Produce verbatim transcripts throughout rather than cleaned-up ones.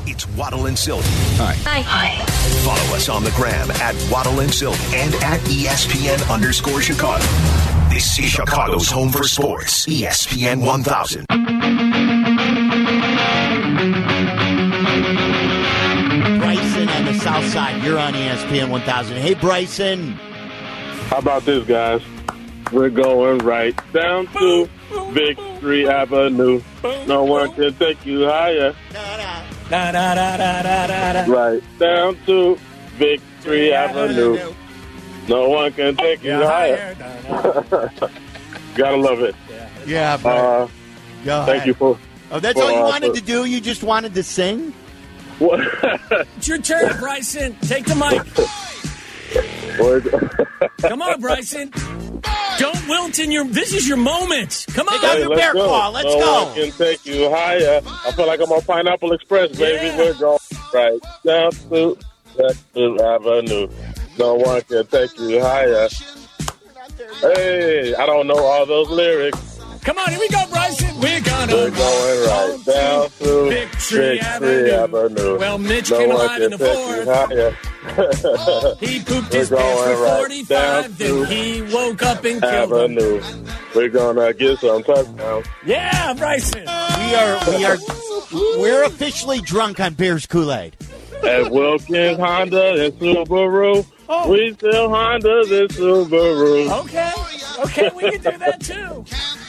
It's Waddle and Sylvie. Hi. Hi. Hi. Follow us on the gram at Waddle and Sylvie and at E S P N underscore Chicago. This is Chicago's home for sports. E S P N one thousand. Bryson on the south side. You're on E S P N one thousand. Hey, Bryson. How about this, guys? We're going right down to Victory Avenue. No one can take you higher. Da, da, da, da, da, da, da. Right down to Victory Avenue. No one can take you higher. Gotta love it. Yeah, bro. Uh, Go thank ahead. you for. Oh, that's for, all you uh, wanted for- to do? You just wanted to sing? What? It's your turn, Bryson. Take the mic. Come on, Bryson. Don't wilt in your... This is your moment. Come on. Take out Hey, your let's bear go. claw. Let's no go. one can take you higher. I feel like I'm on Pineapple Express, baby. Yeah. We're going right down to Victory Avenue. No one can take you higher. Hey, I don't know all those lyrics. Come on, here we go, Bryson. We're gonna... We're going right down to Victory Victory Avenue. Avenue. Well, Mitch no came one alive in can the take fourth. you higher. He pooped We're his pants going for right forty-five, down then to he woke up and killed him. Avenue. We're gonna get some touchdowns. Yeah, Bryson. We are, we are, we're officially drunk on Bears Kool-Aid. At Wilkins, Honda, and Subaru. Oh. We still Hondas and Subaru. Okay. Okay, we can do that, too.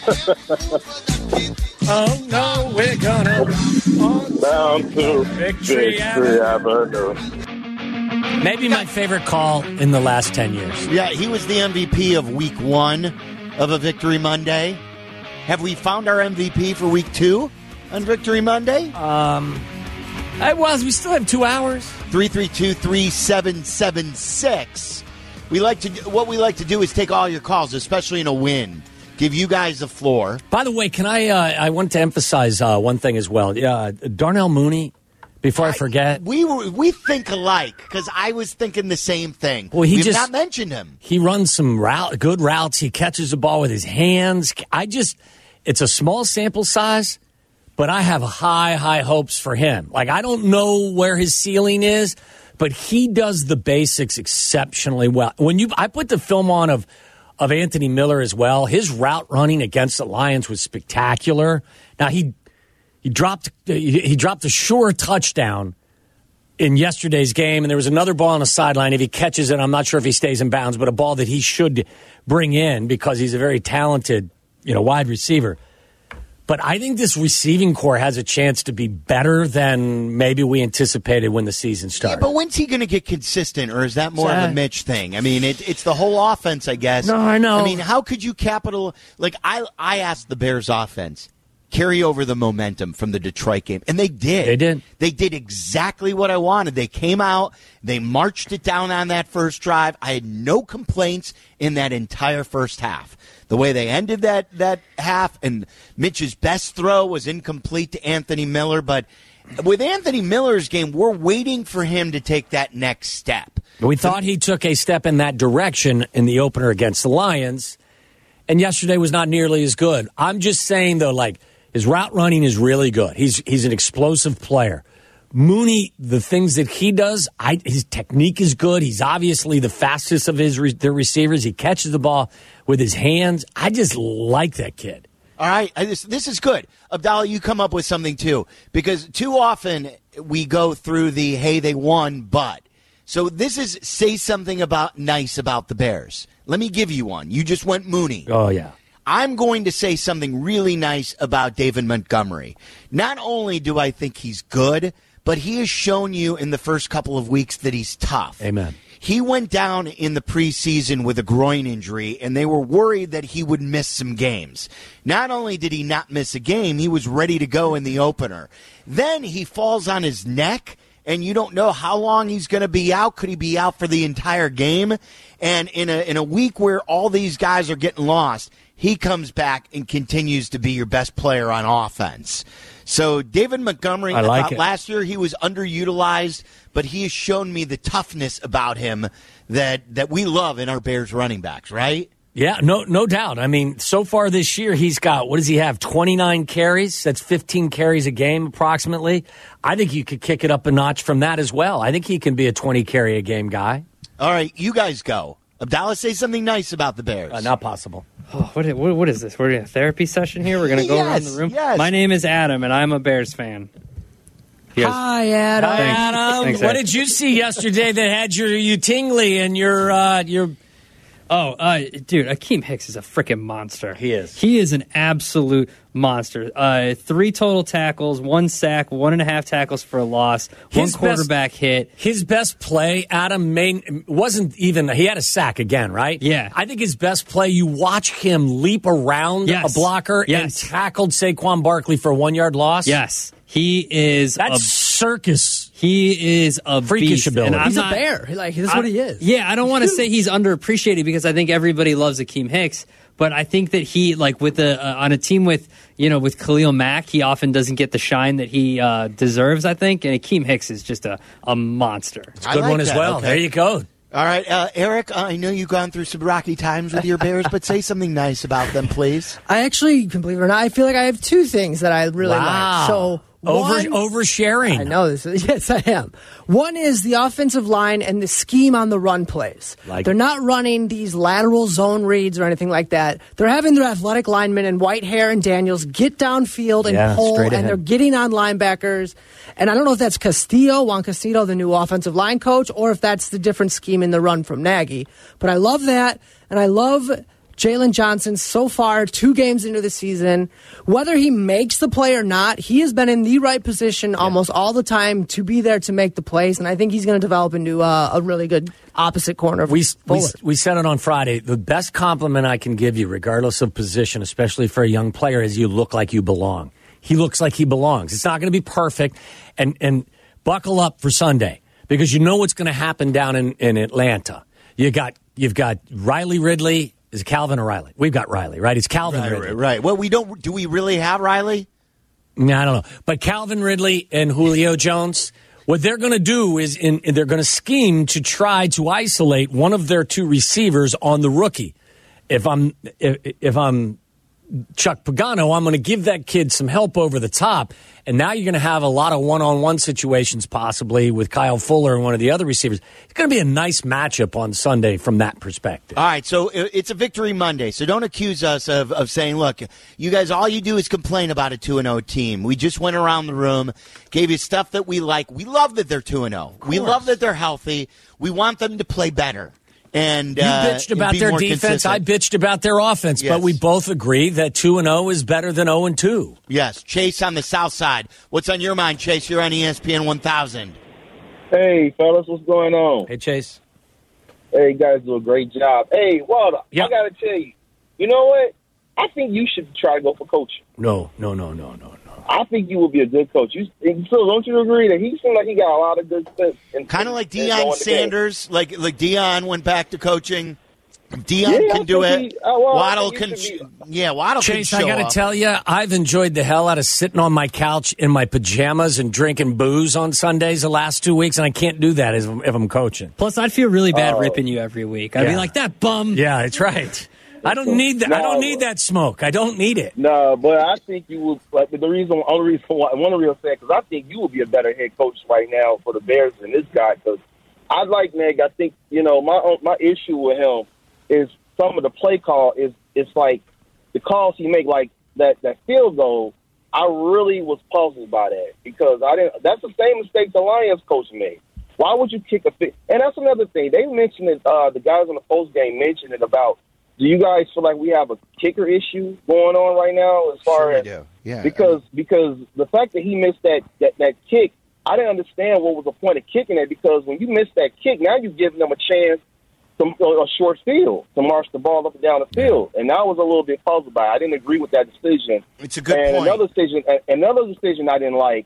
Oh, no, we're gonna... Oh, Down to Victory Victory Avenue. Avenue. maybe my favorite call in the last ten years. Yeah, he was the M V P of week one of a Victory Monday. Have we found our M V P for week two on Victory Monday? Um, I was. We still have two hours. three three two, three seven seven six. We like to what we like to do is take all your calls, especially in a win. Give you guys the floor. By the way, can I? Uh, I want to emphasize uh, one thing as well. Uh, Darnell Mooney. Before I forget, I, we were we think alike because I was thinking the same thing. Well, he We've just not mentioned him. He runs some route, good routes. He catches the ball with his hands. I just, it's a small sample size, but I have high, high hopes for him. Like, I don't know where his ceiling is, but he does the basics exceptionally well. When you, I put the film on of of Anthony Miller as well. His route running against the Lions was spectacular. Now he. He dropped he dropped a sure touchdown in yesterday's game, and there was another ball on the sideline. If he catches it, I'm not sure if he stays in bounds, but a ball that he should bring in because he's a very talented, you know, wide receiver. But I think this receiving core has a chance to be better than maybe we anticipated when the season started. Yeah, but when's he going to get consistent, or is that more Uh, of a Mitch thing? I mean, it, it's the whole offense, I guess. No, I know. I mean, how could you capital like I I asked the Bears offense carry over the momentum from the Detroit game, and they did. They did. They did exactly what I wanted. They came out, they marched it down on that first drive. I had no complaints in that entire first half. The way they ended that that half, and Mitch's best throw was incomplete to Anthony Miller, but with Anthony Miller's game, we're waiting for him to take that next step. We thought he took a step in that direction in the opener against the Lions, and yesterday was not nearly as good. I'm just saying, though, like, his route running is really good. He's he's an explosive player. Mooney, the things that he does, I, his technique is good. He's obviously the fastest of his re, the receivers. He catches the ball with his hands. I just like that kid. All right, I just, this is good. Abdallah, you come up with something, too, because too often we go through the, hey, they won, but. So this is say something about nice about the Bears. Let me give you one. You just went Mooney. Oh, yeah. I'm going to say something really nice about David Montgomery. Not only do I think he's good, but he has shown you in the first couple of weeks that he's tough. Amen. He went down in the preseason with a groin injury, and they were worried that he would miss some games. Not only did he not miss a game, he was ready to go in the opener. Then he falls on his neck, and you don't know how long he's going to be out. Could he be out for the entire game? And in a in a week where all these guys are getting lost, he comes back and continues to be your best player on offense. So David Montgomery, I I like thought it. last year he was underutilized, but he has shown me the toughness about him that, that we love in our Bears running backs, right? Yeah, no, no doubt. I mean, so far this year, he's got, what does he have, twenty-nine carries? That's fifteen carries a game, approximately. I think you could kick it up a notch from that as well. I think he can be a twenty-carry-a-game guy. All right, you guys go. Abdallah, say something nice about the Bears. Uh, not possible. Oh, what, what, what is this? We're in a therapy session here? We're going to go yes, around the room? Yes. My name is Adam, and I'm a Bears fan. Yes. Hi, Adam. Hi, Thanks. Adam. Thanks, what Ed. did you see yesterday that had your you tingly and your uh, your? Oh, uh, dude, Akeem Hicks is a freaking monster. He is. He is an absolute monster. Uh, three total tackles, one sack, one and a half tackles for a loss, His one quarterback best, hit. His best play, Adam, main, wasn't even, he had a sack again, right? Yeah. I think his best play, you watch him leap around Yes. a blocker Yes. and tackled Saquon Barkley for a one-yard loss. Yes, he is. That's a, circus. he is a Freakish beast. ability. And I'm He's not- a bear. Like, that's I- what he is. Yeah, I don't want to say he's underappreciated because I think everybody loves Akeem Hicks, but I think that he, like, with a uh, on a team with you know with Khalil Mack, he often doesn't get the shine that he uh, deserves. I think, and Akeem Hicks is just a a monster. It's a good I like one as that. well. Okay. There you go. All right, uh, Eric, uh, I know you've gone through some rocky times with your Bears, but say something nice about them, please. I actually, can believe it or not, I feel like I have two things that I really Wow. like. So Over one, oversharing. I know this. Is, yes, I am. One is the offensive line and the scheme on the run plays. Like- They're not running these lateral zone reads or anything like that. They're having their athletic linemen and Whitehair and Daniels get downfield and Yeah, pull, straight and ahead. they're getting on linebackers. And I don't know if that's Castillo, Juan Castillo, the new offensive line coach, or if that's the different scheme in the run from Nagy. But I love that, and I love Jalen Johnson so far, two games into the season. Whether he makes the play or not, he has been in the right position almost all the time to be there to make the plays, and I think he's going to develop into uh, a really good opposite corner. We, we, Fuller. we said it on Friday. The best compliment I can give you, regardless of position, especially for a young player, is you look like you belong. He looks like he belongs. It's not going to be perfect. And, and buckle up for Sunday because you know what's going to happen down in, in Atlanta. You got, you've got Riley Ridley. Is it Calvin or Riley? We've got Riley, right? It's Calvin Right, Ridley. right, right. Well, we don't. Do we really have Riley? No, I don't know. But Calvin Ridley and Julio Jones, what they're going to do is in, they're going to scheme to try to isolate one of their two receivers on the rookie. If I'm if, if I'm Chuck Pagano, I'm going to give that kid some help over the top. And now you're going to have a lot of one-on-one situations possibly with Kyle Fuller and one of the other receivers. It's going to be a nice matchup on Sunday from that perspective. All right, so i- it's a victory Monday, so don't accuse us of, of saying, look, you guys, all you do is complain about a two and oh team. We just went around the room, gave you stuff that we like. We love that they're two and oh. We love that they're healthy. We want them to play better. And You uh, bitched about be their more defense. consistent. I bitched about their offense. Yes. But we both agree that two and oh is better than oh and two. Yes, Chase on the south side. What's on your mind, Chase? You're on E S P N one thousand. Hey, fellas, what's going on? Hey, Chase. Hey, you guys do a great job. Hey, Walter, Yep. I got to tell you, you know what? I think you should try to go for coaching. No, no, no, no, no, no. I think you would be a good coach. You, so don't you agree that he seemed like he got a lot of good sense? in- Kind of like in Deion going to game? Sanders. Like like Deion went back to coaching. Deion Yeah, I can do think it. he- uh, well, I Waddle think can. he Sh- should yeah, Waddle Chase, can show I got to up. tell you, I've enjoyed the hell out of sitting on my couch in my pajamas and drinking booze on Sundays the last two weeks, and I can't do that if, if I'm coaching. Plus, I'd feel really bad Oh. ripping you every week. I'd Yeah. be like, that bum. Yeah, that's right. I don't need that. I No. don't need that smoke. I don't need it. No, but I think you would. Like, the reason, only reason why, one of the real things, because I think you would be a better head coach right now for the Bears than this guy. Because I like Meg. I think you know my my issue with him is some of the play call is it's like the calls he make, like that that field goal. I really was puzzled by that because I didn't. That's the same mistake the Lions coach made. Why would you kick a fit? And that's another thing. They mentioned it. Uh, the guys on the post game mentioned it about. Do you guys feel like we have a kicker issue going on right now as far Sure we as do. Yeah. because because the fact that he missed that, that, that kick, I didn't understand what was the point of kicking it because when you miss that kick, now you're giving them a chance to a short field to march the ball up and down the field. And I was a little bit puzzled by it. I didn't agree with that decision. It's a good and point. Another decision, another decision I didn't like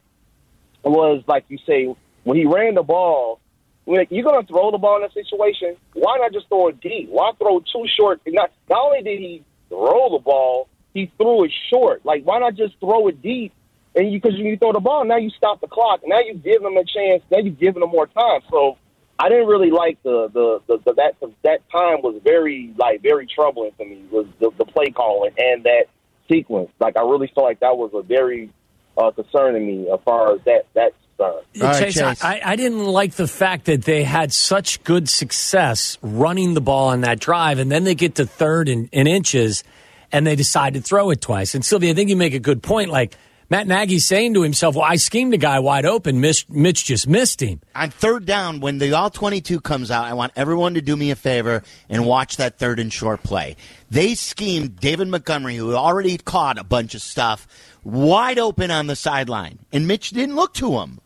was, like you say, when he ran the ball, when you're going to throw the ball in a situation, why not just throw it deep? Why throw too short? Not, not only did he roll the ball, he threw it short. Like, why not just throw it deep? And you, because when you throw the ball, now you stop the clock. Now you give them a chance. Now you're giving them more time. So I didn't really like the the, the, the that that time was very like very troubling to me was the, the play calling and that sequence. Like I really felt like that was a very uh, concerning me as far as that that concern. Right, Chase, Chase. I, I didn't like the fact that they had such good success running the ball on that drive, and then they get to third and, and inches, and they decide to throw it twice. And Sylvia, I think you make a good point. Like Matt Nagy's saying to himself, well, I schemed a guy wide open. Mitch, Mitch just missed him. On third down, when the all twenty-two comes out, I want everyone to do me a favor and watch that third and short play. They schemed David Montgomery, who had already caught a bunch of stuff, wide open on the sideline, and Mitch didn't look to him.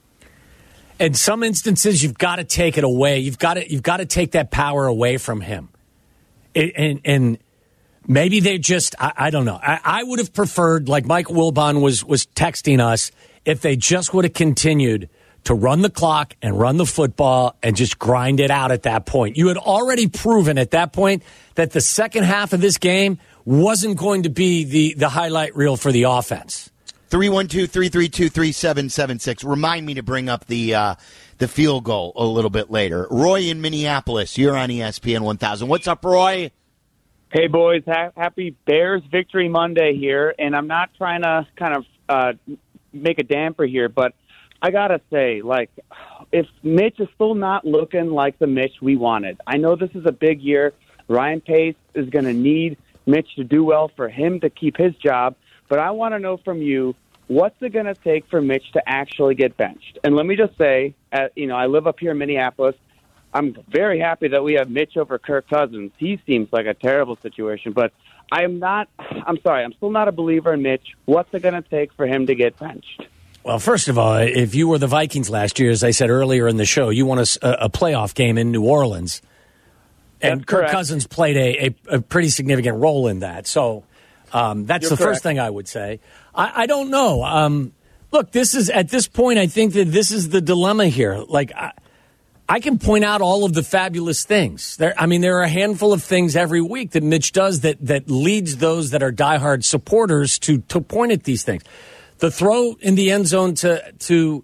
In some instances, you've got to take it away. You've got to you've got to take that power away from him. It, and and maybe they just I, I don't know. I, I would have preferred, like Mike Wilbon was was texting us, if they just would have continued to run the clock and run the football and just grind it out at that point. You had already proven at that point that the second half of this game wasn't going to be the, the highlight reel for the offense. three one two, three three two, three seven seven six. Remind me to bring up the uh, the field goal a little bit later. Roy in Minneapolis, you're on E S P N one thousand. What's up, Roy? Hey, boys. Ha- happy Bears Victory Monday here. And I'm not trying to kind of uh, make a damper here, but I got to say, like, if Mitch is still not looking like the Mitch we wanted, I know this is a big year. Ryan Pace is going to need Mitch to do well for him to keep his job. But I want to know from you, what's it going to take for Mitch to actually get benched? And let me just say, uh, you know, I live up here in Minneapolis. I'm very happy that we have Mitch over Kirk Cousins. He seems like a terrible situation. But I am not, I'm sorry, I'm still not a believer in Mitch. What's it going to take for him to get benched? Well, first of all, if you were the Vikings last year, as I said earlier in the show, you won a, a playoff game in New Orleans. And That's Kirk correct. Cousins played a, a, a pretty significant role in that. So um, that's You're the correct. first thing I would say. I, I don't know. Um, look, this is at this point, I think that this is the dilemma here. Like, I, I can point out all of the fabulous things. There, I mean, there are a handful of things every week that Mitch does that that leads those that are diehard supporters to to point at these things. The throw in the end zone to to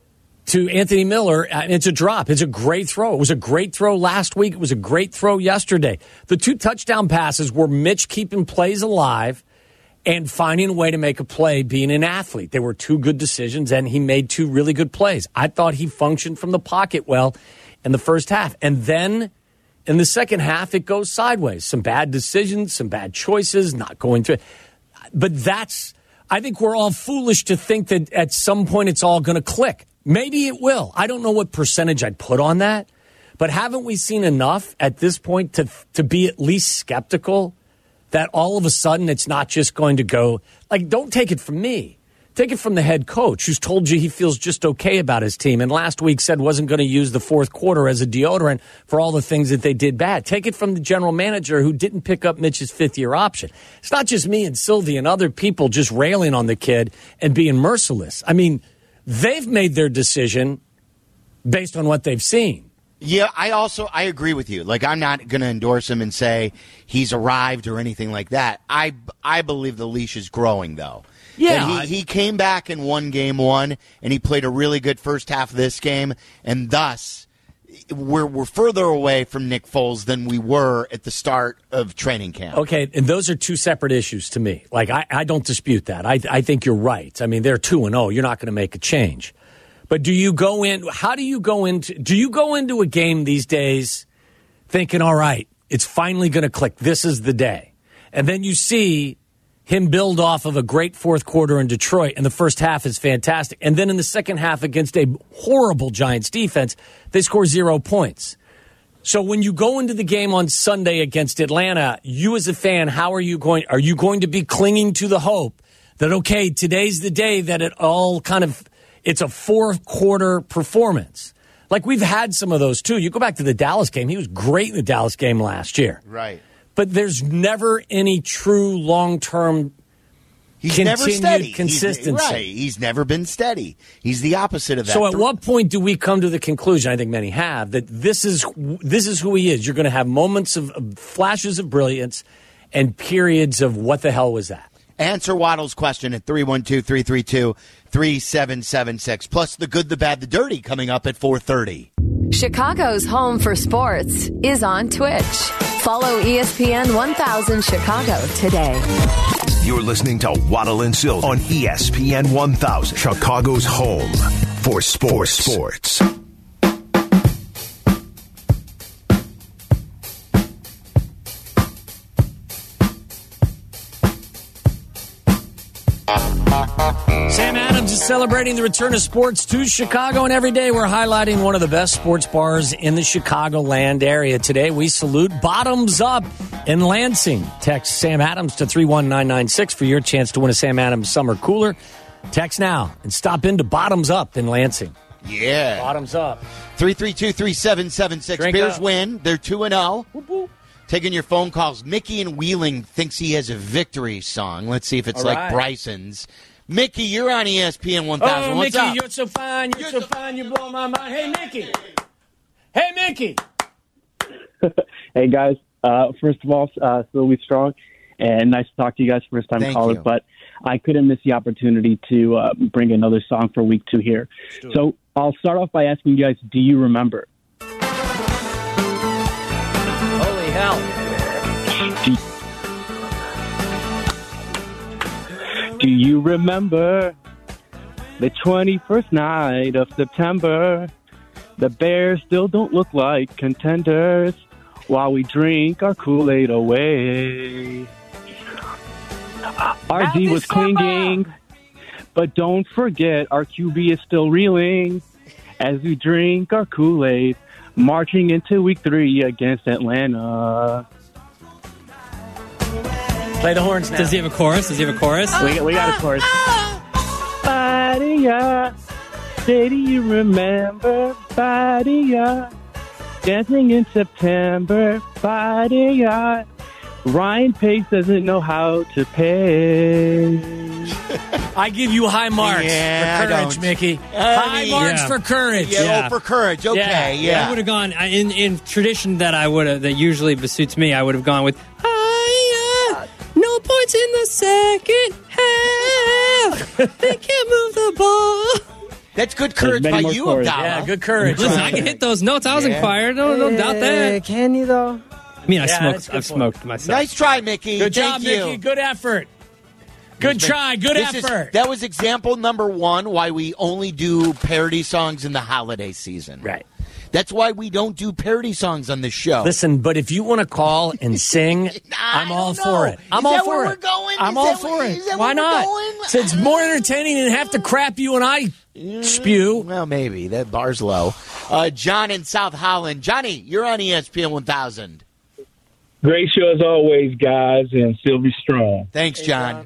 to Anthony Miller, it's a drop. It's a great throw. It was a great throw last week. It was a great throw yesterday. The two touchdown passes were Mitch keeping plays alive and finding a way to make a play, being an athlete. They were two good decisions, and he made two really good plays. I thought he functioned from the pocket well in the first half. And then in the second half, it goes sideways. Some bad decisions, some bad choices, not going to. But that's, I think we're all foolish to think that at some point it's all going to click. Maybe it will. I don't know what percentage I'd put on that. But haven't we seen enough at this point to to be at least skeptical that all of a sudden it's not just going to go, like, don't take it from me. Take it from the head coach who's told you he feels just okay about his team and last week said wasn't going to use the fourth quarter as a deodorant for all the things that they did bad. Take it from the general manager who didn't pick up Mitch's fifth-year option. It's not just me and Sylvie and other people just railing on the kid and being merciless. I mean, they've made their decision based on what they've seen. Yeah, I also I agree with you. Like, I'm not going to endorse him and say he's arrived or anything like that. I, I believe the leash is growing, though. Yeah. And he, he came back and won game one, and he played a really good first half of this game, and thus we're we're further away from Nick Foles than we were at the start of training camp. Okay, and those are two separate issues to me. Like, I, I don't dispute that. I, I think you're right. I mean, they're two and oh. You're not going to make a change. But do you go in, how do you go into, do you go into a game these days thinking, all right, it's finally going to click. This is the day. And then you see him build off of a great fourth quarter in Detroit, and the first half is fantastic. And then in the second half against a horrible Giants defense, they score zero points. So when you go into the game on Sunday against Atlanta, you as a fan, how are you going, are you going to be clinging to the hope that, okay, today's the day that it all kind of, it's a fourth-quarter performance. Like, we've had some of those, too. You go back to the Dallas game. He was great in the Dallas game last year. Right. But there's never any true long-term He's continued never steady. consistency. He's, right. He's never been steady. He's the opposite of that. So at what point do we come to the conclusion, I think many have, that this is this is who he is? You're going to have moments of, of flashes of brilliance and periods of what the hell was that? Answer Waddle's question at three one two, three three two, three seven seven six. Plus the good, the bad, the dirty coming up at four thirty. Chicago's home for sports is on Twitch. Follow E S P N one thousand Chicago today. You're listening to Waddle and Silk on E S P N one thousand, Chicago's home for sports. sports. Sam Adams is celebrating the return of sports to Chicago, and every day we're highlighting one of the best sports bars in the Chicagoland area. Today we salute Bottoms Up in Lansing. Text Sam Adams to three one nine nine six for your chance to win a Sam Adams summer cooler. Text now and stop into Bottoms Up in Lansing. Yeah. Bottoms Up. three three two, three seven seven six. Drink Bears up. win. They're two and oh. Taking your phone calls. Mickey in Wheeling thinks he has a victory song. Let's see if it's All like right. Bryson's. Mickey, you're on E S P N one thousand. Oh, What's Mickey, up? you're so fine. You're, so fine. You blow my mind. Hey, Mickey. Hey, Mickey. Hey, guys. Uh, first of all, uh, Sylvie Strong, and nice to talk to you guys, first time Thank callers. you. But I couldn't miss the opportunity to uh, bring another song for week two here. So I'll start off by asking you guys, do you remember? Holy hell. Do, do you remember the twenty-first night of September? The Bears still don't look like contenders while we drink our Kool-Aid away. R D was clinging, but don't forget our Q B is still reeling as we drink our Kool-Aid, marching into week three against Atlanta. Play the horns now. Does he have a chorus? Does he have a chorus? We, we got a chorus. Badia, say do you remember? Badia, dancing in September. Badia, Ryan Pace doesn't know how to pay. I give you high marks Yeah, for I courage, don't. Mickey. I high mean- marks Yeah. for courage. Yeah, Yeah. oh, for courage. Okay, Yeah. yeah. I would have gone I- in in tradition that I would have that usually besuits me. I would have gone with "Hiya, no points in the second half. They can't move the ball." That's good courage many by more you, chords. Abdallah. Yeah, good courage. Listen, I can hit those notes. I was Yeah. inquired. Don't, don't doubt Eh, that. Can you, though? I mean, I Yeah, smoked. that's a good I've point. smoked myself. Nice try, Mickey. Good Thank job, you. Mickey. Good effort. Good try. Good This is- effort. that was example number one why we only do parody songs in the holiday season. Right. That's why we don't do parody songs on the show. Listen, but if you want to call and sing, I I'm all don't for know. it. I'm Is all that for where it. we're going? I'm Is all that for where- it. is that Why where we're not? going? So it's more entertaining than half the crap you and I spew. Well, maybe. That bar's low. Uh, John in South Holland. Johnny, you're on E S P N one thousand. Great show as always, guys, and Sylvie Strong. Thanks, John.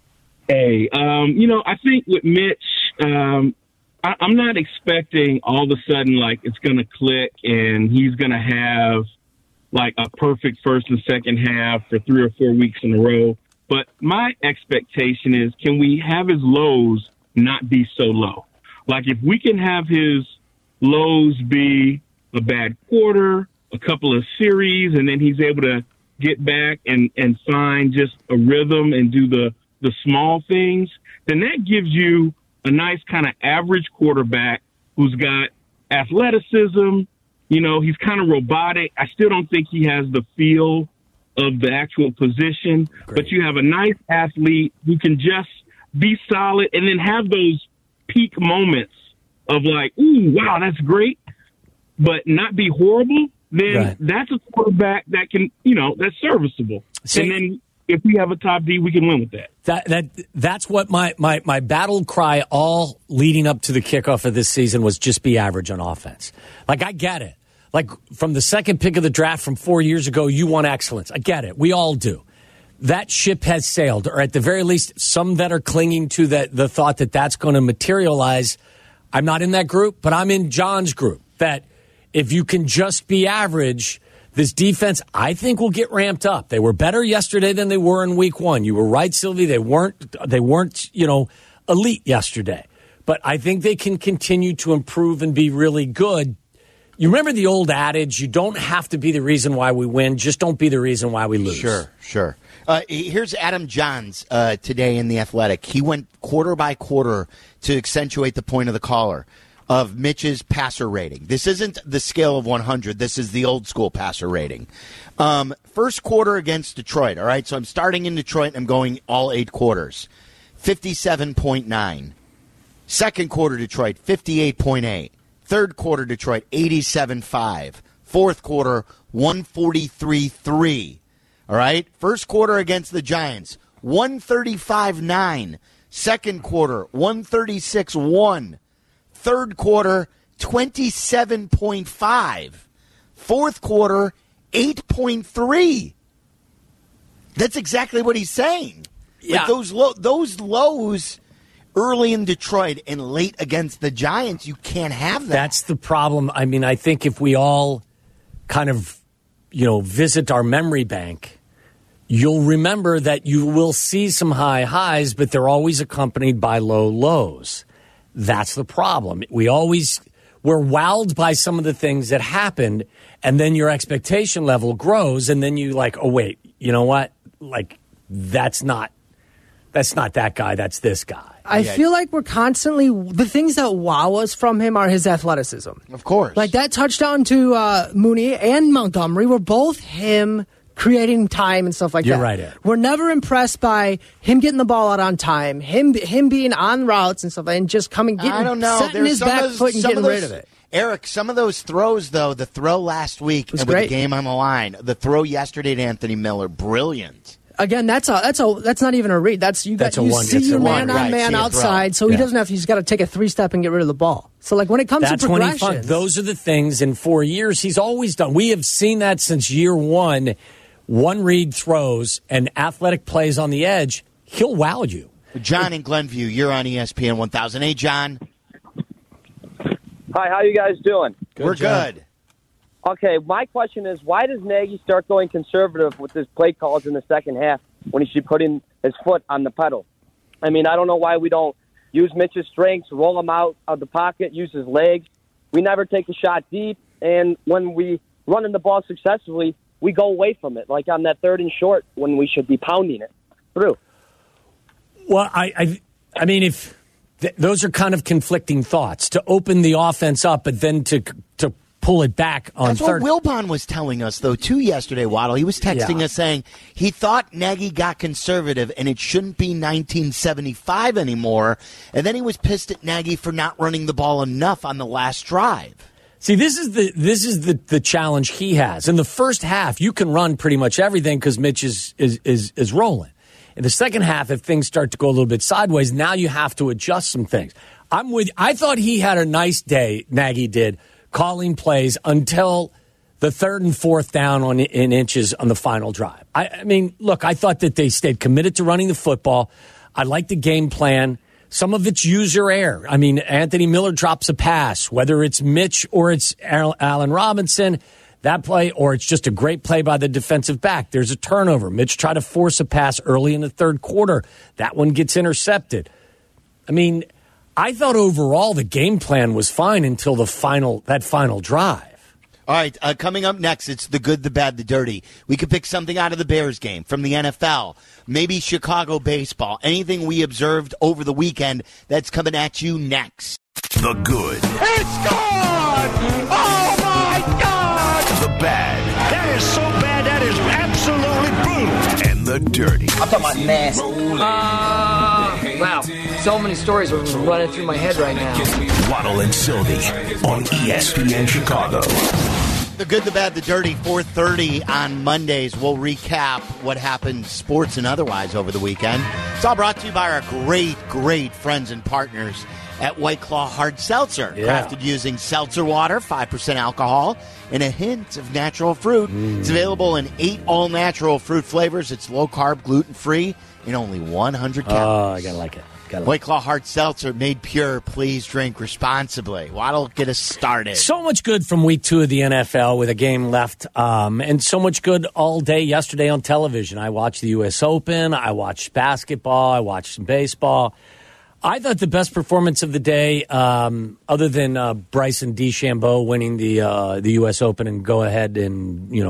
Hey, um, you know, I think with Mitch, um, I, I'm not expecting all of a sudden like it's going to click and he's going to have like a perfect first and second half for three or four weeks in a row. But my expectation is, can we have his lows not be so low? Like if we can have his lows be a bad quarter, a couple of series, and then he's able to get back and, and find just a rhythm and do the, the small things, then that gives you a nice kind of average quarterback who's got athleticism. You know, he's kind of robotic. I still don't think he has the feel of the actual position, Great. but you have a nice athlete who can just be solid and then have those peak moments of like, ooh, wow, that's great, but not be horrible. Then Right. that's a quarterback that can, you know, that's serviceable. See- and then if we have a top D, we can win with that. That that that's what my, my, my battle cry all leading up to the kickoff of this season was: just be average on offense. Like, I get it. Like, from the second pick of the draft from four years ago, you want excellence. I get it. We all do. That ship has sailed, or at the very least, some that are clinging to that the thought that that's going to materialize. I'm not in that group, but I'm in John's group. That if you can just be average, this defense, I think, will get ramped up. They were better yesterday than they were in week one. You were right, Sylvie. They weren't, they weren't, you know, elite yesterday. But I think they can continue to improve and be really good. You remember the old adage, you don't have to be the reason why we win, just don't be the reason why we lose. Sure, sure. Uh, here's Adam Johns uh, today in The Athletic. He went quarter by quarter to accentuate the point of the caller. of Mitch's passer rating. This isn't the scale of one hundred. This is the old school passer rating. Um, first quarter against Detroit, all right? So I'm starting in Detroit and I'm going all eight quarters. fifty-seven point nine. Second quarter Detroit, fifty-eight point eight. Third quarter Detroit, eighty-seven point five. Fourth quarter, one forty-three point three. All right? First quarter against the Giants, one thirty-five point nine. Second quarter, one thirty-six point one. Third quarter, twenty-seven point five. Fourth quarter, eight point three. That's exactly what he's saying. Yeah. Like those low, those lows early in Detroit and late against the Giants, you can't have that. That's the problem. I mean, I think if we all kind of, you know, visit our memory bank, you'll remember that you will see some high highs, but they're always accompanied by low lows. That's the problem. We always, we're wowed by some of the things that happened, and then your expectation level grows, and then you like, oh, wait, you know what? Like, that's not, that's not that guy, that's this guy. I yeah. feel like we're constantly, the things that wow us from him are his athleticism. Of course. Like that touchdown to uh, Mooney and Montgomery were both him creating time and stuff like You're that. You're right, Ed. We're never impressed by him getting the ball out on time, him him being on routes and stuff, and just coming, getting, I don't know. setting There's his some back of those, foot and some getting of those, rid of it. Eric, some of those throws, though, the throw last week with great. the game on the line, the throw yesterday to Anthony Miller, brilliant. Again, that's a that's a that's not even a read. That's you got That's a you one- see it's a your one, man on right, man see a outside, throw. so he Yeah. doesn't have. He's got to take a three step and get rid of the ball. So like when it comes That's to when he progression, fun. Those are the things in four years he's always done. We have seen that since year one. One read throws and athletic plays on the edge, he'll wow you. John in Glenview, you're on E S P N one thousand. Hey, John. Hi, how you guys doing? Good, We're John. good. Okay, my question is, why does Nagy start going conservative with his play calls in the second half when he should put in his foot on the pedal? I mean, I don't know why we don't use Mitch's strengths, roll him out of the pocket, use his legs. We never take a shot deep, and when we run in the ball successfully, we go away from it, like on that third and short when we should be pounding it through. Well, I, I, I mean, if th- those are kind of conflicting thoughts to open the offense up, but then to to pull it back on That's third. what Wilbon was telling us, though, too, yesterday, Waddle. He was texting Yeah. us saying he thought Nagy got conservative and it shouldn't be nineteen seventy-five anymore. And then he was pissed at Nagy for not running the ball enough on the last drive. See, this is the this is the, the challenge he has. In the first half, you can run pretty much everything because Mitch is, is is is rolling. In the second half, if things start to go a little bit sideways, now you have to adjust some things. I'm with. I thought he had a nice day. Nagy did calling plays until the third and fourth down on in inches on the final drive. I, I mean, look, I thought that they stayed committed to running the football. I like the game plan. Some of it's user error. I mean, Anthony Miller drops a pass, whether it's Mitch or it's Allen Robinson, that play, or it's just a great play by the defensive back. There's a turnover. Mitch tried to force a pass early in the third quarter. That one gets intercepted. I mean, I thought overall the game plan was fine until the final that final drive. All right, uh, coming up next, it's the good, the bad, the dirty. We could pick something out of the Bears game, from the N F L, maybe Chicago baseball, anything we observed over the weekend that's coming at you next. The good. It's gone! Oh, my God! The bad. That is so bad, that is absolutely brutal. And the dirty. I'm talking about nasty. Uh, wow. So many stories are running through my head right now. Waddle and Sylvie on E S P N Chicago. The good, the bad, the dirty, four thirty on Mondays. We'll recap what happened sports and otherwise over the weekend. It's all brought to you by our great, great friends and partners at White Claw Hard Seltzer. Yeah. Crafted using seltzer water, five percent alcohol, and a hint of natural fruit. Mm. It's available in eight all-natural fruit flavors. It's low-carb, gluten-free, and only one hundred calories. Oh, I gotta like it. Gotta White Claw Hard Seltzer, made pure. Please drink responsibly. Waddle, get us started. So much good from week two of the N F L with a game left, um, and so much good all day yesterday on television. I watched the U S Open. I watched basketball. I watched some baseball. I thought the best performance of the day, um, other than uh, Bryson DeChambeau winning the uh, the U S Open and go ahead and you know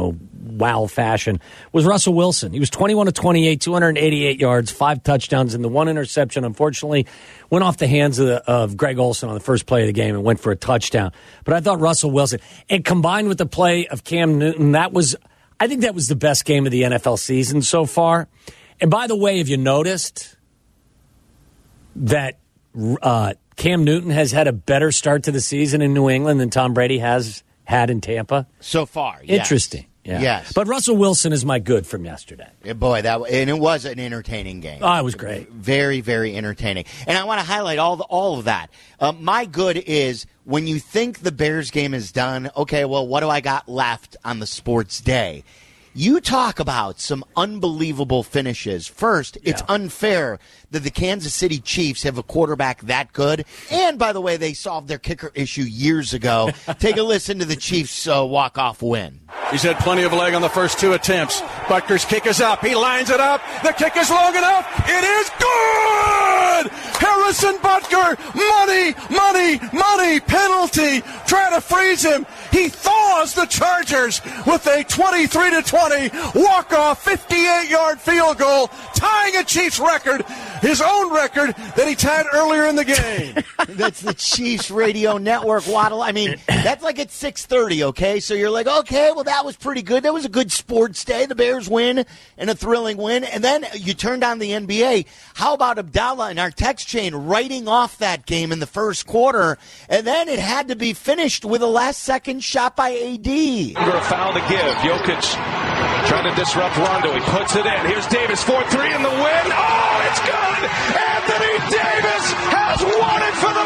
wow fashion was Russell Wilson. He was twenty-one of twenty-eight, two hundred eighty-eight yards, five touchdowns, and the one interception, unfortunately, went off the hands of, the, of Greg Olsen on the first play of the game and went for a touchdown. But I thought Russell Wilson, and combined with the play of Cam Newton, that was, I think that was the best game of the N F L season so far. And by the way, have you noticed that uh, Cam Newton has had a better start to the season in New England than Tom Brady has had in Tampa? So far, yes. Interesting. Yeah. Yes. But Russell Wilson is my good from yesterday. Yeah, boy, that and it was an entertaining game. Oh, it was great. Very, very entertaining. And I want to highlight all the, all of that. Um, my good is when you think the Bears game is done, okay, well, what do I got left on the sports day? You talk about some unbelievable finishes. First, it's yeah. unfair that the Kansas City Chiefs have a quarterback that good. And, by the way, they solved their kicker issue years ago. Take a listen to the Chiefs' uh, walk-off win. He's had plenty of leg on the first two attempts. Butker's kick is up. He lines it up. The kick is long enough. It is good! Harrison Butker, money, money, money, penalty. Trying to freeze him. He thaws the Chargers with a twenty-three to twenty walk-off fifty-eight-yard field goal, tying a Chiefs record, his own record that he tied earlier in the game. That's the Chiefs radio network, Waddle. I mean, that's like at six thirty, okay? So you're like, okay, well, that was pretty good. That was a good sports day. The Bears win and a thrilling win. And then you turned on the N B A. How about Abdallah in our text chain writing off that game in the first quarter? And then it had to be finished with a last-second shot by A D. A foul to give. Jokic trying to disrupt Rondo. He puts it in. Here's Davis, four three in the win. Oh, it's good! Anthony Davis has won it for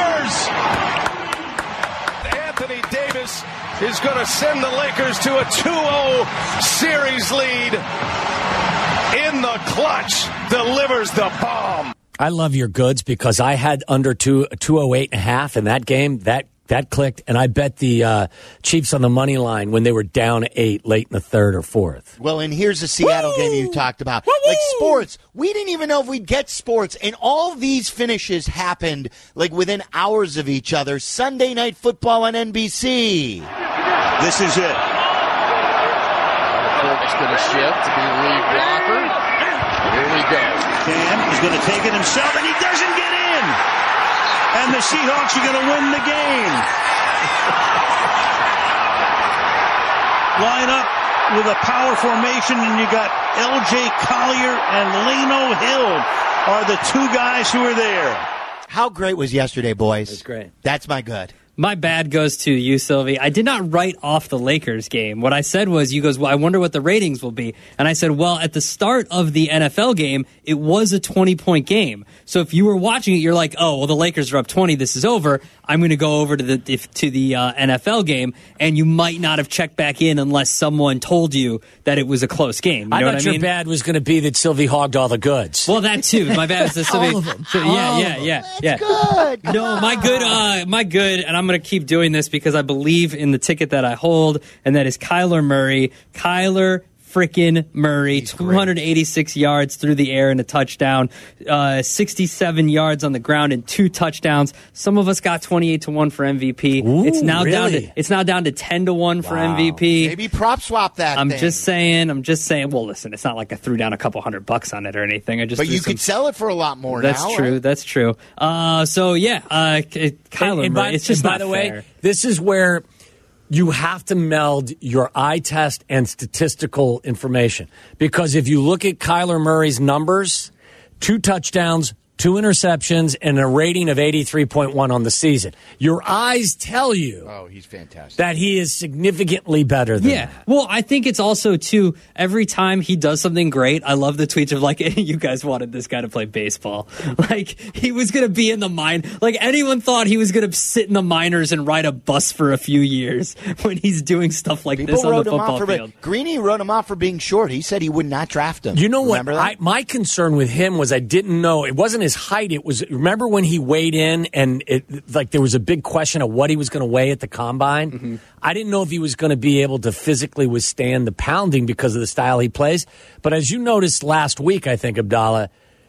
the Lakers! Anthony Davis is going to send the Lakers to a two oh series lead. In the clutch, delivers the bomb. I love your goods because I had under two, two oh eight and a half in that game. That That clicked, and I bet the uh, Chiefs on the money line when they were down eight late in the third or fourth. Well, and here's the Seattle Woo! game you talked about. Woo-woo! Like sports, we didn't even know if we'd get sports, and all these finishes happened like within hours of each other. Sunday Night Football on N B C. This is it. It's going to shift to be lead blocker. Here we go. Cam is going to take it himself, and he doesn't get in. And the Seahawks are going to win the game. Line up with a power formation, and you got L J Collier and Leno Hill are the two guys who are there. How great was yesterday, boys? It was great. That's my good. My bad goes to you, Sylvie. I did not write off the Lakers game. What I said was, you goes, well, I wonder what the ratings will be. And I said, well, at the start of the N F L game, it was a twenty-point game. So if you were watching it, you're like, oh, well, the Lakers are up twenty. This is over. I'm going to go over to the if, to the uh, N F L game, and you might not have checked back in unless someone told you that it was a close game. You I know thought what I your mean? bad was going to be that Sylvie hogged all the goods. Well, that too. My bad was that Sylvie. All of them. So, yeah, All yeah, of yeah, them. yeah. Good. Come No, on. my good, uh, my good, and I'm going to keep doing this because I believe in the ticket that I hold, and that is Kyler Murray. Kyler frickin' Murray, two hundred eighty-six yards through the air and a touchdown, uh, sixty-seven yards on the ground and two touchdowns. Some of us got twenty-eight to one for M V P. Ooh, it's now really? down to it's now down to ten to one for Wow. M V P. Maybe prop swap that I'm thing. just saying. I'm just saying. Well, listen, it's not like I threw down a couple hundred bucks on it or anything. I just. But threw you some, could sell it for a lot more That's now. true. right? That's true. Uh, so yeah, uh, Kyler And- and Murray. by, It's just and by not the way, fair. this is where you have to meld your eye test and statistical information. Because if you look at Kyler Murray's numbers, two touchdowns, two interceptions, and a rating of eighty-three point one on the season, your eyes tell you Oh, he's fantastic. that he is significantly better than Yeah. that. Well, I think it's also, too, every time he does something great, I love the tweets of, like, you guys wanted this guy to play baseball. Like, he was going to be in the mine. Like, anyone thought he was going to sit in the minors and ride a bus for a few years when he's doing stuff like People this on the wrote him football off for field. Greeny wrote him off for being short. He said he would not draft him. You know what? Remember that? I, my concern with him was I didn't know. It wasn't his height. It was, remember when he weighed in and it, like there was a big question of what he was going to weigh at the combine? Mm-hmm. I didn't know if he was going to be able to physically withstand the pounding because of the style he plays. But as you noticed last week, I think, Abdallah,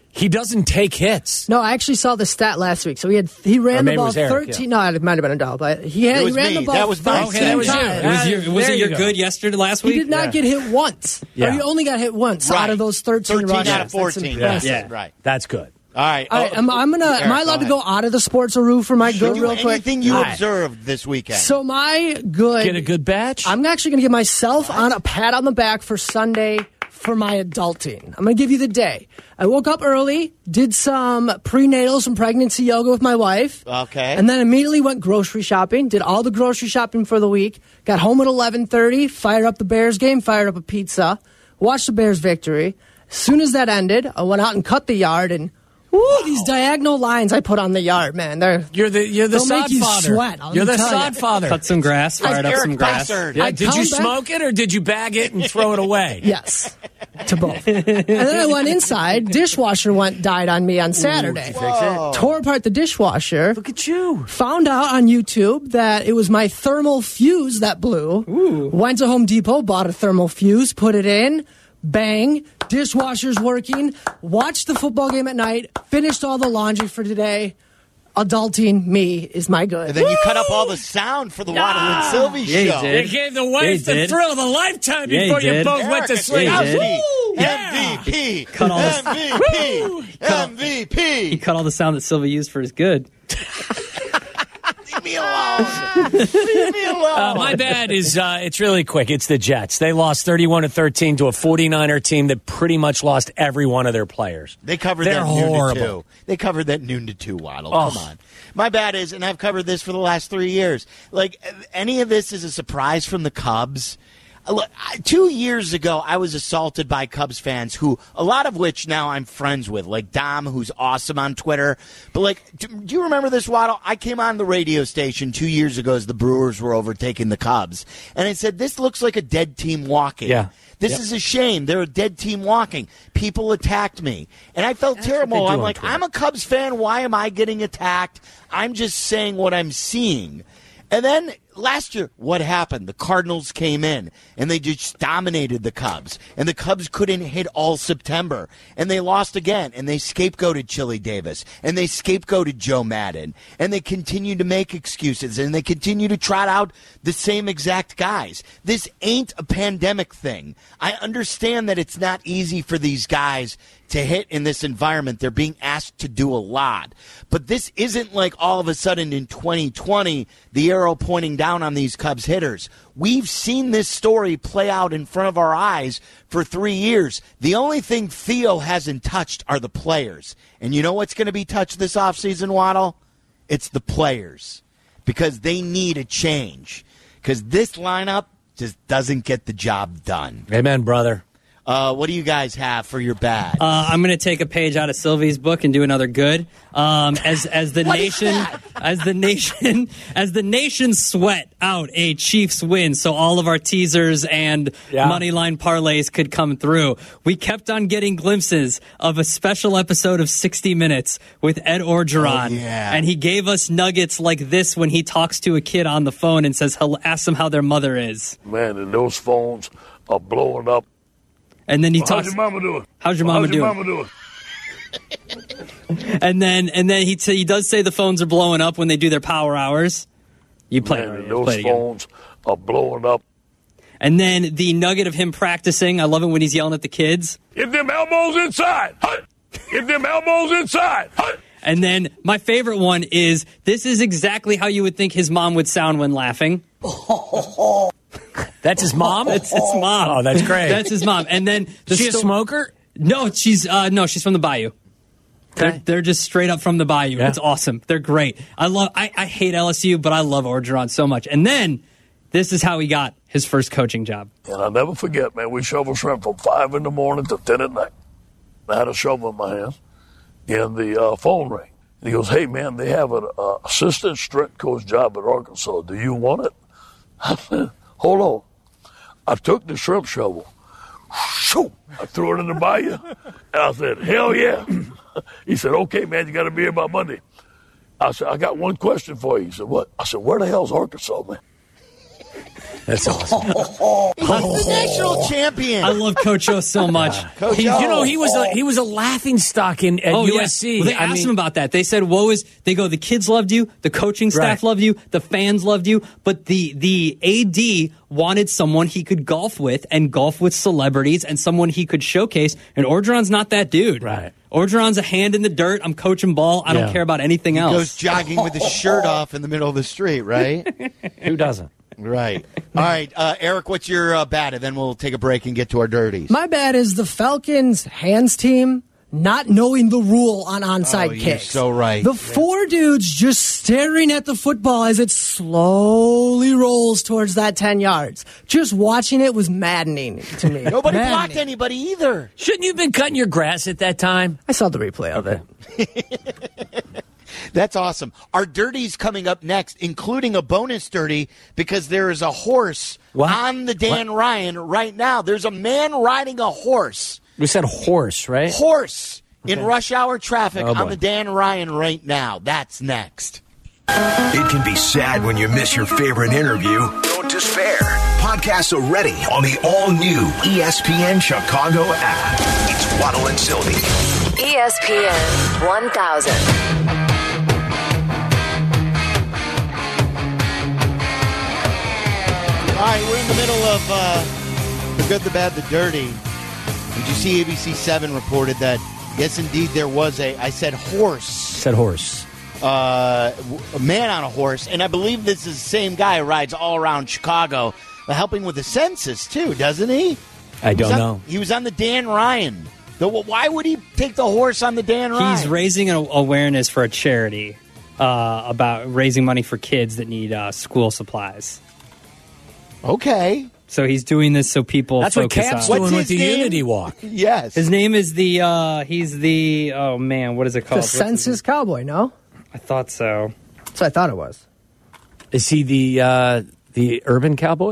He doesn't take hits. No, I actually saw the stat last week. So he had he ran the ball Eric, thirteen. yeah. No, it might have been a double, but he had It he was ran me. the ball That was my thirteen Okay, that was you. times. Was, your, was There it you your go. good yesterday last week? He did not Yeah. get hit once. Yeah. Or he only got hit once Right. out of those thirteen, thirteen rushes. out of fourteen. That's Yeah. impressive. Yeah. Right. That's good. All right. All right, Oh, am, I'm gonna. Eric, am I allowed go to go ahead. out of the sports aroo for my good Do real quick? anything you All right. observed this weekend. So my good. Get a good batch? I'm actually going to give myself on a pat on the back for Sunday for my adulting. I'm going to give you the day. I woke up early, did some prenatal, some pregnancy yoga with my wife. Okay. And then immediately went grocery shopping, did all the grocery shopping for the week, got home at eleven thirty, fired up the Bears game, fired up a pizza, watched the Bears victory. As soon as that ended, I went out and cut the yard, and woo, wow. These diagonal lines I put on the yard, man. They're You're the you're the they'll sod make you father. sweat, I'll You're the tell sod you. father. Cut some grass, fired up Eric some grass. Bessard. Yeah, I did you come back- smoke it or did you bag it and throw it away? Yes, to both. And then I went inside. Dishwasher went died on me on Saturday. Whoa. Tore apart the dishwasher. Look at you. Found out on YouTube that it was my thermal fuse that blew. Ooh. Went to Home Depot, bought a thermal fuse, put it in. Bang. Dishwasher's working. Watched the football game at night. Finished all the laundry for today. Adulting me is my good. And then you cut up all the sound for the Waddle and Sylvie Yeah, you show. did. You gave the Yeah, wife you the did. thrill of a lifetime Yeah, you before you, did. both went to Eric sleep. Yeah, you did. Woo! M V P. Cut all this- M V P. M V P. He cut all the sound that Sylvia used for his good. Leave me alone. Leave me alone. Uh, my bad is uh, it's really quick. It's the Jets. They lost thirty-one to thirteen to a forty-niner team that pretty much lost every one of their players. They covered They're that noon horrible. to two. They covered that noon to two, Waddle. Oh. Come on. My bad is, and I've covered this for the last three years. Like, any of this is a surprise from the Cubs. Look, I- two years ago, I was assaulted by Cubs fans who, a lot of which now I'm friends with, like Dom, who's awesome on Twitter. But, like, do, do you remember this, Waddle? I came on the radio station two years ago as the Brewers were overtaking the Cubs. And I said, this looks like a dead team walking. Yeah. This Yep. is a shame. They're a dead team walking. People attacked me. And I felt That's terrible. what they do I'm on like, Twitter. I'm a Cubs fan. Why am I getting attacked? I'm just saying what I'm seeing. And then last year, what happened? The Cardinals came in, and they just dominated the Cubs. And the Cubs couldn't hit all September. And they lost again, and they scapegoated Chili Davis. And they scapegoated Joe Madden. And they continue to make excuses, and they continue to trot out the same exact guys. This ain't a pandemic thing. I understand that it's not easy for these guys to hit in this environment. They're being asked to do a lot. But this isn't like all of a sudden in twenty twenty, the arrow pointing down on these Cubs hitters. We've seen this story play out in front of our eyes for three years. The only thing Theo hasn't touched are the players. And you know what's going to be touched this offseason, Waddle? It's the players. Because they need a change. Because this lineup just doesn't get the job done. Amen, brother. Uh, what do you guys have for your bad? Uh, I'm going to take a page out of Sylvie's book and do another good. Um, as as the What is nation, that? as the nation, as the nation sweat out a Chiefs win, so all of our teasers and Yeah. money line parlays could come through. We kept on getting glimpses of a special episode of sixty minutes with Ed Orgeron, Oh, yeah. and he gave us nuggets like this when he talks to a kid on the phone and says, "Asks them how their mother is," Man, and those phones are blowing up. and then he Well, talks. how's your mama doing? How's your Well, mama how's your doing? mama doing? And then and then he t- he does say the phones are blowing up when they do their power hours. You play Man, it. and You play those it again. phones are blowing up. And then the nugget of him practicing. I love it when he's yelling at the kids. Get them elbows inside. Hut. Get them elbows inside. Hut. And then my favorite one is this is exactly how you would think his mom would sound when laughing. That's his mom? That's his mom. Oh, that's great. That's his mom. And then the Is she a sto- smoker? No, she's uh, no, she's from the Bayou. They're, Okay. they're just straight up from the Bayou. Yeah. It's awesome. They're great. I love. I, I hate L S U, but I love Orgeron so much. And then this is how he got his first coaching job. And I'll never forget, man, we shovel shrimp from five in the morning to ten at night. I had a shovel in my hand, and the uh, phone rang. And he goes, hey, man, they have an uh, assistant strength coach job at Arkansas. Do you want it? I said, hold on. I took the shrimp shovel. Shoo! I threw it in the bayou. And I said, hell yeah. He said, okay, man, you got to be here by Monday. I said, I got one question for you. He said, what? I said, where the hell's Arkansas, man? That's awesome. He's the national champion. I love Coach O so much. Coach He, O. you know, he was a, he was a laughing stock in at Oh, U yeah. S C. Well, they I asked mean, him about that. They said, "Woe is." They go, "The kids loved you, the coaching staff Right. loved you, the fans loved you, but the the A D wanted someone he could golf with and golf with celebrities and someone he could showcase. And Orgeron's not that dude. Right. Orgeron's a hand in the dirt. I'm coaching ball. I Yeah. don't care about anything He else." goes jogging with his shirt off in the middle of the street, right? Who doesn't? Right. All right, uh, Eric, what's your uh, bat? And then we'll take a break and get to our dirties. My bad is the Falcons hands team not knowing the rule on onside Oh, you're kicks. so right. The four dudes just staring at the football as it slowly rolls towards that ten yards. Just watching it was maddening to me. Nobody Maddening. blocked anybody either. Shouldn't you have been cutting your grass at that time? I saw the replay of it. That's awesome. Our dirties coming up next, including a bonus dirty, because there is a horse What? on the Dan Ryan right now. There's a man riding a horse. We said horse, right? Horse in rush hour traffic Oh, boy. on the Dan Ryan right now. That's next. It can be sad when you miss your favorite interview. Don't despair. Podcasts are ready on the all-new E S P N Chicago app. It's Waddle and Sylvie. E S P N one thousand. All right, we're in the middle of uh, the good, the bad, the dirty. Did you see A B C seven reported that, yes, indeed, there was a, I said horse. Said horse. Uh, a man on a horse, and I believe this is the same guy who rides all around Chicago, uh, helping with the census, too, doesn't he? I He don't was on- know. He was on the Dan Ryan. The, why would he take the horse on the Dan Ryan? He's raising an awareness for a charity uh, about raising money for kids that need uh, school supplies. Okay. So he's doing this so people That's what focus Cap's on. doing with the Unity Walk. Yes. His name is the, uh, he's the, oh man, what is it called? The What's his census cowboy, no? name? I thought so. That's what I thought it was. Is he the uh, the urban cowboy?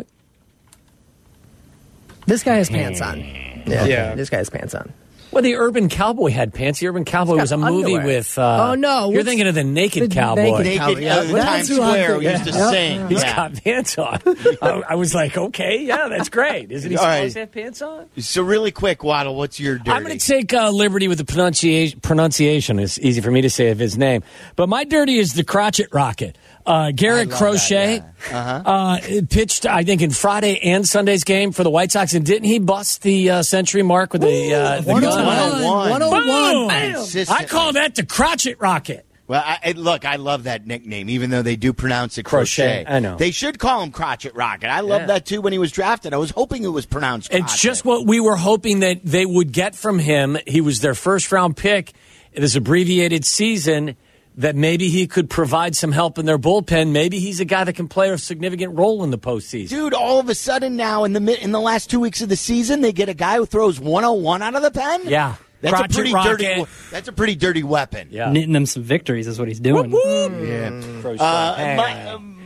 This guy has pants on. Yeah, Yeah. this guy has pants on. Well, the urban cowboy had pants. The urban cowboy He's was a got movie underwear. with. Uh, Oh, no, you're what's- thinking of the naked the cowboy. naked Naked, cowboy. Yeah, uh, that's Times who I'm Square, we thinking. used to Yeah. sing. He's Yeah. got pants on. I, I was like, okay, yeah, that's great. Isn't he All supposed right. to have pants on? So really quick, Waddle, what's your dirty? I'm going to take uh, liberty with the pronunciation. Pronunciation It's easy for me to say of his name, but my dirty is the crotchet rocket. Uh, Garrett Crochet that, yeah. Uh-huh. uh, pitched, I think, in Friday and Sunday's game for the White Sox, and didn't he bust the uh, century mark with the, uh, the one oh gun? one. one oh one. Boom! Bam. Consistently. I call that the crotchet rocket. Well, I, I, look, I love that nickname, even though they do pronounce it crochet. Crochet, I know. They should call him Crotchet Rocket. I love Yeah. that, too, when he was drafted. I was hoping it was pronounced crotchet. It's just what we were hoping that they would get from him. He was their first round pick in this abbreviated season, that maybe he could provide some help in their bullpen. Maybe he's a guy that can play a significant role in the postseason. Dude, all of a sudden now, in the mi- in the last two weeks of the season, they get a guy who throws one oh one out of the pen? Yeah. That's Crotchet a pretty rocket. dirty. That's a pretty dirty weapon. Yeah. Knitting them some victories is what he's doing. Yeah. Uh, my, um,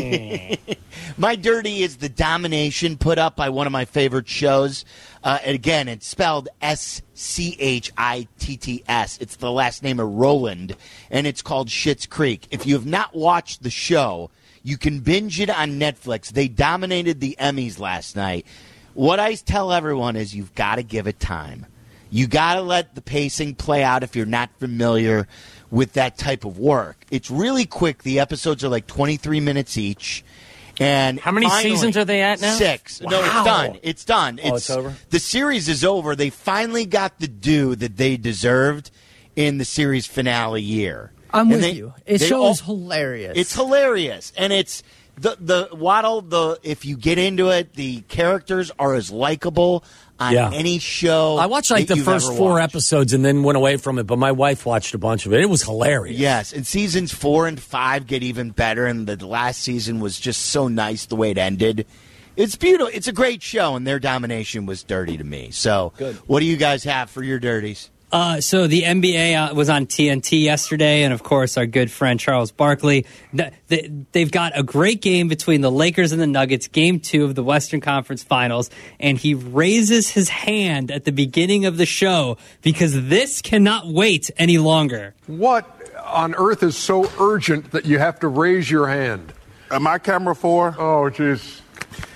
my dirty is the domination put up by one of my favorite shows. Uh, and again, it's spelled S C H I T T S. It's the last name of Roland, and it's called Schitt's Creek. If you have not watched the show, you can binge it on Netflix. They dominated the Emmys last night. What I tell everyone is you've got to give it time. You got to let the pacing play out if you're not familiar with that type of work. It's really quick. The episodes are like twenty-three minutes each. And How many finally- seasons are they at now? Six. No, it's Wow. done. It's done. Oh, it's over? The series is over. They finally got the due that they deserved in the series finale year. I'm And with they- you. It they shows all- hilarious. It's hilarious, and it's the the Waddle. The if you get into it, the characters are as likable on Yeah. any show. I watched like that the you've first ever four watched. episodes and then went away from it, but my wife watched a bunch of it. It was hilarious. Yes, and seasons four and five get even better, and the last season was just so nice the way it ended. It's beautiful. It's a great show, and their domination was dirty to me. So, Good. What do you guys have for your dirties? Uh, so the N B A uh, was on T N T yesterday, and of course our good friend Charles Barkley. Th- th- they've got a great game between the Lakers and the Nuggets, game two of the Western Conference Finals, and he raises his hand at the beginning of the show because this cannot wait any longer. What on earth is so urgent that you have to raise your hand? Am I camera four? Oh, jeez.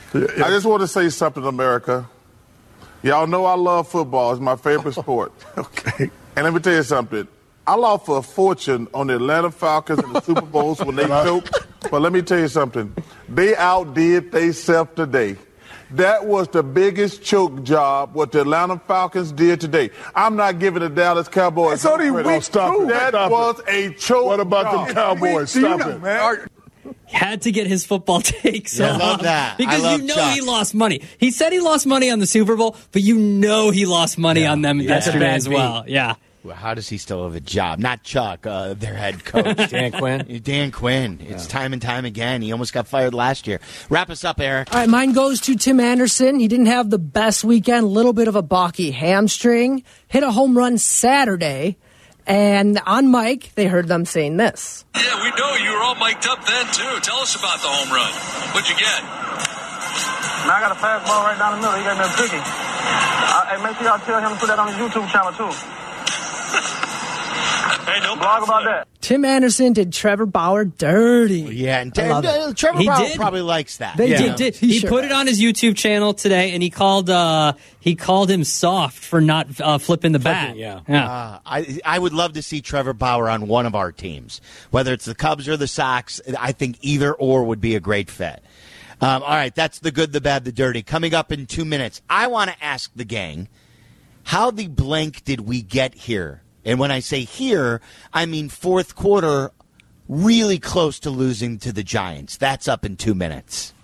I just want to say something, America. Y'all know I love football. It's my favorite sport. Okay. And let me tell you something. I lost for a fortune on the Atlanta Falcons in the Super Bowls when they choked. But let me tell you something. They outdid themselves today. That was the biggest choke job what the Atlanta Falcons did today. I'm not giving the Dallas Cowboys. It's only week oh, stop two. It. That Stop was it. a choke What about job. the Cowboys? Stop know, it. Man. Had to get his football take. So Yeah, I love that. Because I love you know Chuck. he lost money. He said he lost money on the Super Bowl, but you know he lost money Yeah. on them Yeah. That's a yesterday bad as well. beat. Yeah. Well, how does he still have a job? Not Chuck, uh, their head coach. Dan Quinn? Dan Quinn. It's Yeah. time and time again. He almost got fired last year. Wrap us up, Eric. All right, mine goes to Tim Anderson. He didn't have the best weekend, a little bit of a balky hamstring. Hit a home run Saturday. And on mic, they heard them saying this. Yeah, we know you were all mic'd up then, too. Tell us about the home run. What'd you get? Now I got a fastball right down the middle. He got me a picky. Uh, hey, make sure y'all tell him to put that on his YouTube channel, too. Hey, no blog about that. Tim Anderson did Trevor Bauer dirty. Yeah, and I love uh, it. Trevor He Bauer did. probably likes that. They He Yeah. did. He He sure put it on his YouTube channel today, and he called uh, he called him soft for not uh, flipping the bat. yeah. Uh, I I would love to see Trevor Bauer on one of our teams, whether it's the Cubs or the Sox. I think either or would be a great fit. Um, all right, that's the good, the bad, the dirty. Coming up in two minutes, I want to ask the gang, how the blank did we get here? And when I say here, I mean fourth quarter, really close to losing to the Giants. That's up in two minutes.